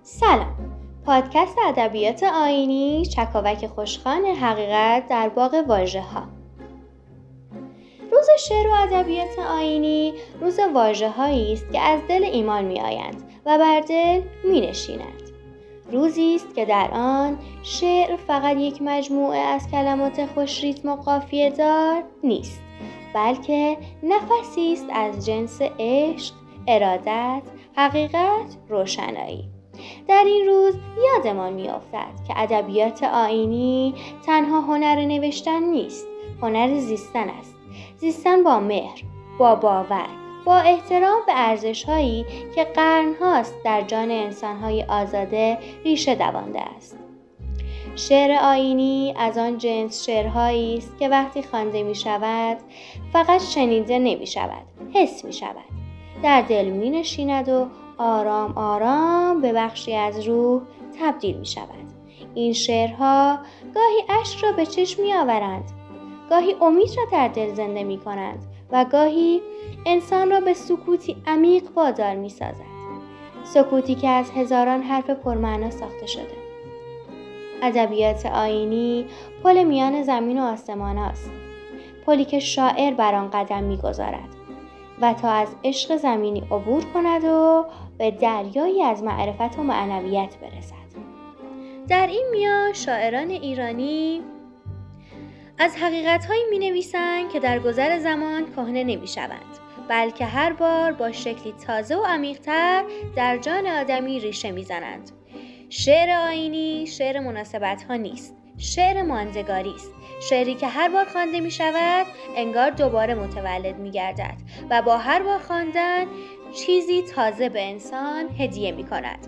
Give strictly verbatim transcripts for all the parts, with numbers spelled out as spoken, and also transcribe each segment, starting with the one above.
سلام، پادکست ادبیات آیینی، چکاوک خوشخوان حقیقت در باغ واژه‌ها. روز شعر و ادبیات آیینی روز واژه‌هایی است که از دل ایمان می‌آیند و بر دل می‌نشینند. روزی است که در آن شعر فقط یک مجموعه از کلمات خوش ریتم و قافیه دار نیست، بلکه نفسی است از جنس عشق، ارادت، حقیقت، روشنایی. در این روز یادمان می‌افتد که ادبیات آیینی تنها هنر نوشتن نیست، هنر زیستن است. زیستن با مهر، با باور، با احترام به ارزش‌هایی که قرن‌هاست در جان انسان‌های آزاده ریشه دوانده است. شعر آیینی از آن جنس شعرهایی است که وقتی خوانده می‌شود فقط شنیده نمی‌شود، حس می‌شود، در دل می‌نشیند و آرام آرام به بخشی از روح تبدیل می شود. این شعرها گاهی اشک را به چشم می آورند، گاهی امید را در دل زنده می کنند و گاهی انسان را به سکوتی عمیق وادار می سازد. سکوتی که از هزاران حرف پرمعنا ساخته شده. ادبیات آیینی پل میان زمین و آسمان است. پلی که شاعر بر آن قدم می گذارد و تا از عشق زمینی عبور کند و به دریایی از معرفت و معنویت برسد. در این میان شاعران ایرانی از حقیقت‌هایی می‌نویسند که در گذر زمان کهنه نمی‌شوند، بلکه هر بار با شکلی تازه و عمیق‌تر در جان آدمی ریشه می‌زنند. شعر آیینی شعر مناسبت‌ها نیست، شعر ماندگاری است. شعری که هر بار خوانده می شود انگار دوباره متولد می گردد و با هر بار خواندن چیزی تازه به انسان هدیه می کند.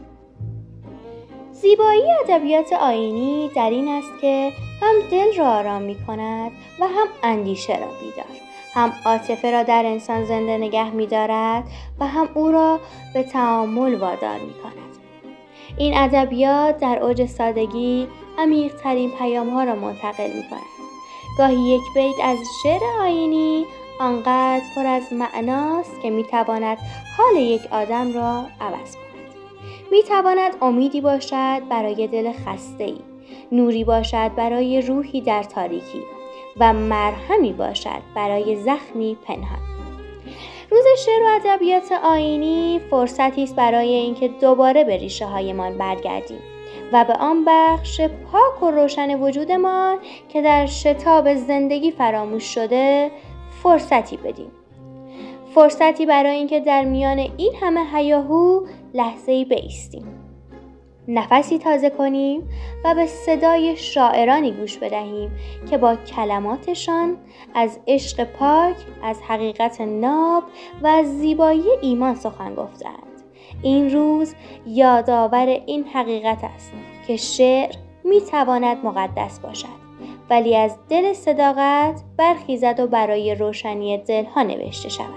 زیبایی ادبیات آیینی در این است که هم دل را آرام می کند و هم اندیشه را بیدار، هم عاطفه را در انسان زنده نگه می دارد و هم او را به تأمل وادار می کند. این ادبیات در اوج سادگی عمیق‌ترین پیام‌ها را منتقل می کند. گاهی یک بیت از شعر آیینی آنقدر پر از معناست که می تواند حال یک آدم را عوض کند. می تواند امیدی باشد برای دل خسته‌ای، نوری باشد برای روحی در تاریکی و مرهمی باشد برای زخمی پنهان. روز شعر و ادبیات آیینی فرصتی است برای اینکه دوباره به ریشه هایمان برگردیم و به آن بخش پاک و روشن وجودمان که در شتاب زندگی فراموش شده فرصتی بدیم. فرصتی برای اینکه در میان این همه هیاهو لحظه‌ای بایستیم، نفسی تازه کنیم و به صدای شاعرانی گوش بدهیم که با کلماتشان از عشق پاک، از حقیقت ناب و از زیبایی ایمان سخن گفتند. این روز یادآور این حقیقت است که شعر می تواند مقدس باشد، ولی از دل صداقت برخیزد و برای روشنی دلها نوشته شود.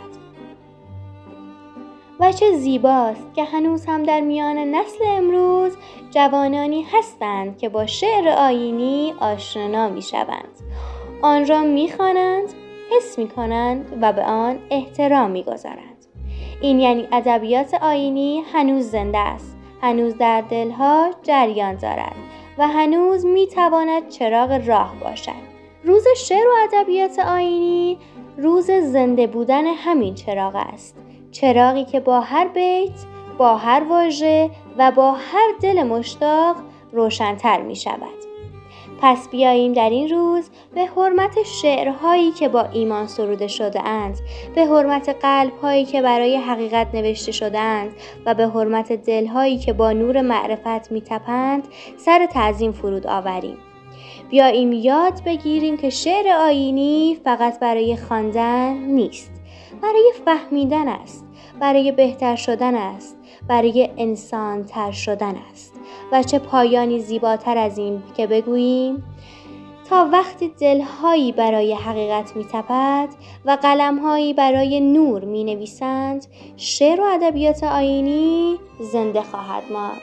و چه زیباست که هنوز هم در میان نسل امروز جوانانی هستند که با شعر آیینی آشنا می شوند، آن را می خوانند، حس می کنند و به آن احترام می گذارند. این یعنی ادبیات آیینی هنوز زنده است، هنوز در دلها جریان دارد و هنوز می تواند چراغ راه باشد. روز شعر و ادبیات آیینی روز زنده بودن همین چراغ است، چراغی که با هر بیت، با هر واژه و با هر دل مشتاق روشن‌تر می شود. پس بیاییم در این روز به حرمت شعرهایی که با ایمان سروده شده اند، به حرمت قلبهایی که برای حقیقت نوشته شده اند و به حرمت دلهایی که با نور معرفت می تپند سر تعظیم فرود آوریم. بیاییم یاد بگیریم که شعر آیینی فقط برای خواندن نیست، برای فهمیدن است، برای بهتر شدن است، برای انسان تر شدن است. و چه پایانی زیباتر از این که بگوییم تا وقتی دلهایی برای حقیقت می تپد و قلمهایی برای نور می نویسند، شعر و ادبیات آیینی زنده خواهد ماند.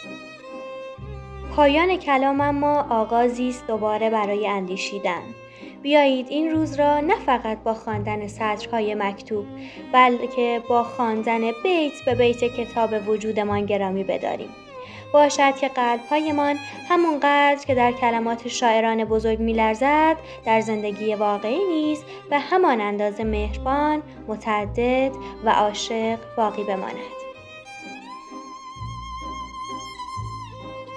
پایان کلام اما آغازی است دوباره برای اندیشیدن. بیایید این روز را نه فقط با خواندن سطرهای مکتوب، بلکه با خواندن بیت به بیت کتاب وجودمان گرامی بداریم. باشد که قلب‌هایمان همونقدر که در کلمات شاعران بزرگ می‌لرزد در زندگی واقعی نیز به همان اندازه مهربان، متعدد و عاشق باقی بماند.